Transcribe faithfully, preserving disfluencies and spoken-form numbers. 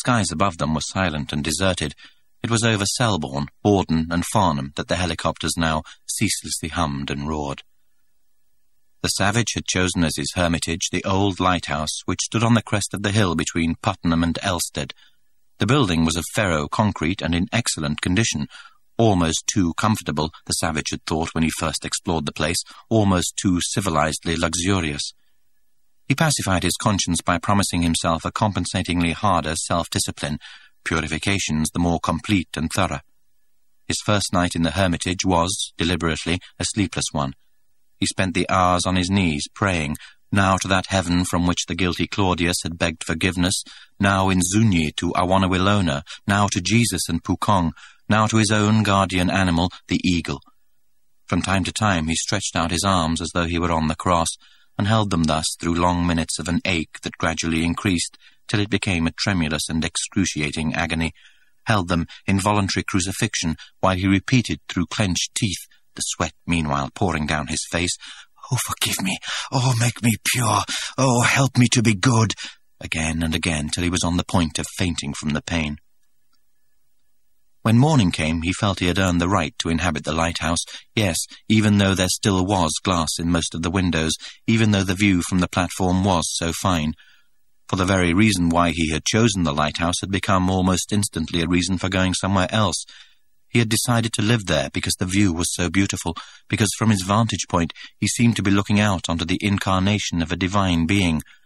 skies above them were silent and deserted, it was over Selborne, Borden, and Farnham that the helicopters now ceaselessly hummed and roared. The savage had chosen as his hermitage the old lighthouse which stood on the crest of the hill between Puttenham and Elstead. The building was of ferro concrete and in excellent condition, almost too comfortable, the savage had thought when he first explored the place, almost too civilizedly luxurious. He pacified his conscience by promising himself a compensatingly harder self-discipline, purifications the more complete and thorough. His first night in the hermitage was, deliberately, a sleepless one. He spent the hours on his knees, praying, now to that heaven from which the guilty Claudius had begged forgiveness, now in Zunyi to Awanawilona, now to Jesus and Pukong, now to his own guardian animal, the eagle. From time to time he stretched out his arms as though he were on the cross, and held them thus through long minutes of an ache that gradually increased till it became a tremulous and excruciating agony, held them in voluntary crucifixion while he repeated through clenched teeth, the sweat meanwhile pouring down his face, "Oh, forgive me! Oh, make me pure! Oh, help me to be good!" again and again till he was on the point of fainting from the pain. When morning came, he felt he had earned the right to inhabit the lighthouse, yes, even though there still was glass in most of the windows, even though the view from the platform was so fine. For the very reason why he had chosen the lighthouse had become almost instantly a reason for going somewhere else. He had decided to live there because the view was so beautiful, because from his vantage point he seemed to be looking out onto the incarnation of a divine being,